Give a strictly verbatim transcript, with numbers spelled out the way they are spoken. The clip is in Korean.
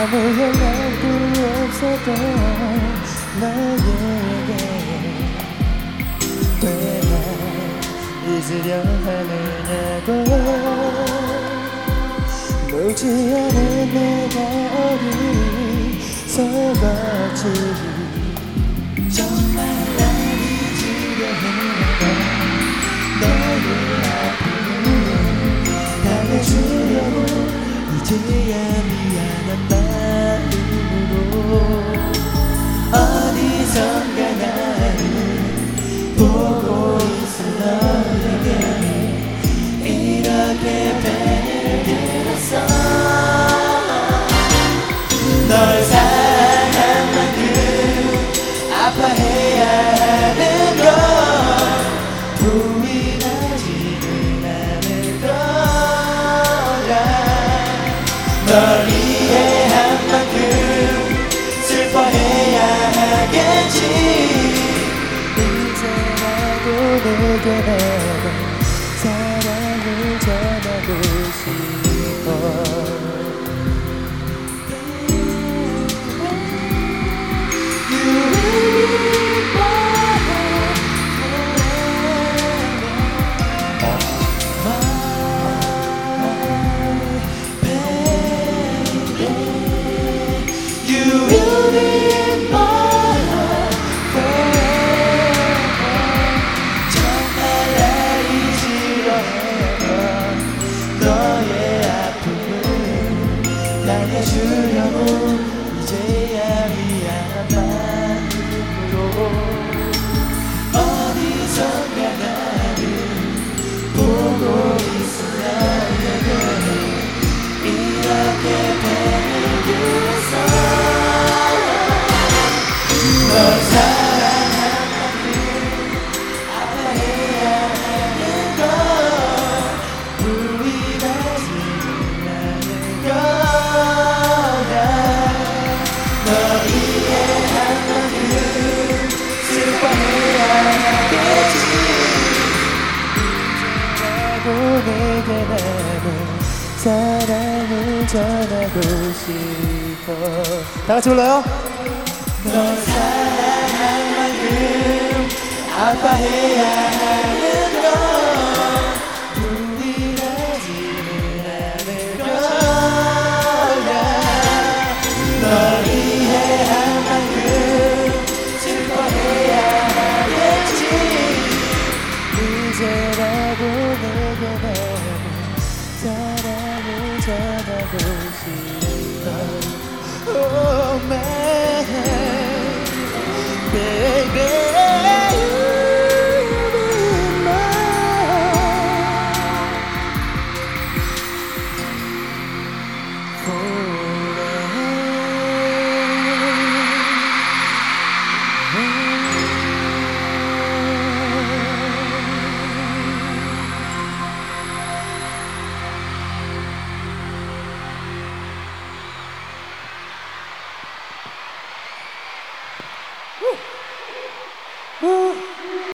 아무 연락도 없었던 너에게 왜 날 잊으려 하느냐고. 묻지 않은 내가 어디서였지. 정말 날 잊으려 했나봐. 너의 아픔을 달래주려고 이제야 미안한 마음으로 어디선가 나를 보고 있어. 너에게 이렇게 팬을 들었어. 널 사랑한 만큼 아파해야 하는 걸 부인하지는 않을 거야. 널 이해한 만큼 슬퍼해야 하겠지. 이제라도 내게 내가 사랑을 전하고 싶어. 달래주려고 이제야 미안한 마음으로 어디선가 나를 보고 있어. 너에게 이렇게 팬을 들었어. 널 사랑한 만큼 아파해야 하는 걸 부인하지는 않을 걸. 내게 나는 사랑을 전하고 싶어. 다 같이 불러요. 널 사랑한 만큼 아파해야 하는 건 부인하지는 않을 거야. 널 이해한 만큼 슬퍼해야 하겠지. 이제라도 내게 나는 사랑을 전하고 싶어. Oh man, baby.